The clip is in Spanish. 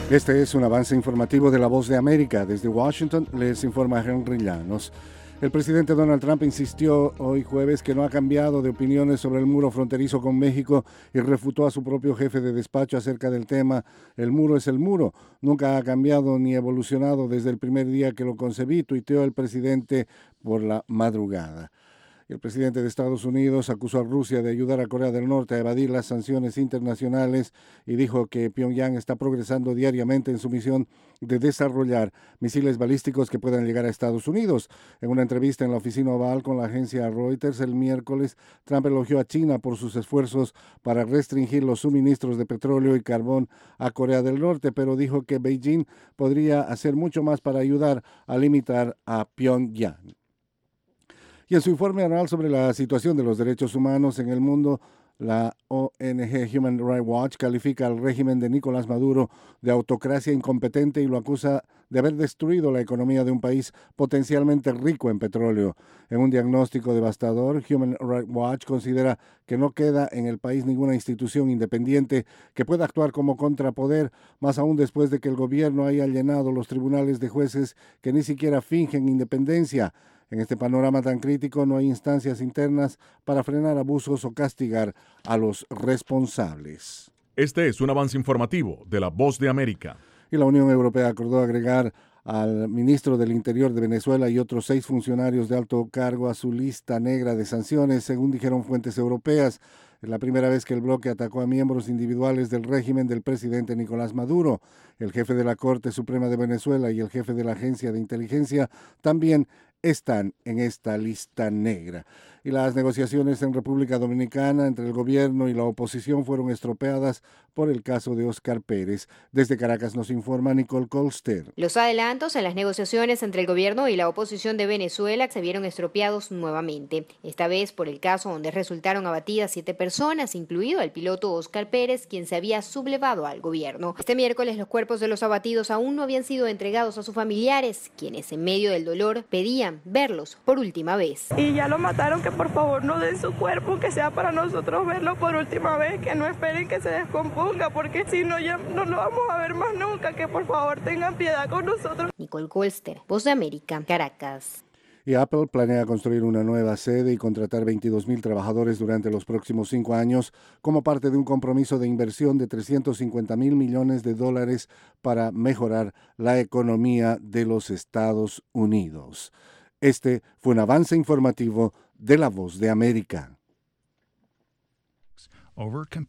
Este es un avance informativo de La Voz de América. Desde Washington les informa Henry Llanos. El presidente Donald Trump insistió hoy jueves que no ha cambiado de opiniones sobre el muro fronterizo con México y refutó a su propio jefe de despacho acerca del tema. El muro es el muro. Nunca ha cambiado ni evolucionado desde el primer día que lo concebí, tuiteó el presidente por la madrugada. El presidente de Estados Unidos acusó a Rusia de ayudar a Corea del Norte a evadir las sanciones internacionales y dijo que Pyongyang está progresando diariamente en su misión de desarrollar misiles balísticos que puedan llegar a Estados Unidos. En una entrevista en la oficina oval con la agencia Reuters el miércoles, Trump elogió a China por sus esfuerzos para restringir los suministros de petróleo y carbón a Corea del Norte, pero dijo que Beijing podría hacer mucho más para ayudar a limitar a Pyongyang. Y en su informe anual sobre la situación de los derechos humanos en el mundo, la ONG Human Rights Watch califica al régimen de Nicolás Maduro de autocracia incompetente y lo acusa de haber destruido la economía de un país potencialmente rico en petróleo. En un diagnóstico devastador, Human Rights Watch considera que no queda en el país ninguna institución independiente que pueda actuar como contrapoder, más aún después de que el gobierno haya llenado los tribunales de jueces que ni siquiera fingen independencia. En este panorama tan crítico no hay instancias internas para frenar abusos o castigar a los responsables. Este es un avance informativo de La Voz de América. Y la Unión Europea acordó agregar al ministro del Interior de Venezuela y otros 6 funcionarios de alto cargo a su lista negra de sanciones, según dijeron fuentes europeas. Es la primera vez que el bloque atacó a miembros individuales del régimen del presidente Nicolás Maduro. El jefe de la Corte Suprema de Venezuela y el jefe de la Agencia de Inteligencia también están en esta lista negra. Y las negociaciones en República Dominicana entre el gobierno y la oposición fueron estropeadas por el caso de Óscar Pérez. Desde Caracas nos informa Nicole Colster. Los adelantos en las negociaciones entre el gobierno y la oposición de Venezuela se vieron estropeados nuevamente, esta vez por el caso donde resultaron abatidas 7 personas, incluido el piloto Óscar Pérez, quien se había sublevado al gobierno. Este miércoles los cuerpos de los abatidos aún no habían sido entregados a sus familiares, quienes en medio del dolor pedían verlos por última vez. Y ya lo mataron, que por favor no den su cuerpo, que sea para nosotros verlo por última vez, que no esperen que se descomponga, porque si no ya no lo vamos a ver más nunca, que por favor tengan piedad con nosotros. Nicole Colster, Voz de América, Caracas. Y Apple planea construir una nueva sede y contratar 22,000 trabajadores durante los próximos 5 años como parte de un compromiso de inversión de $350 mil millones para mejorar la economía de los Estados Unidos. Este fue un avance informativo de La Voz de América.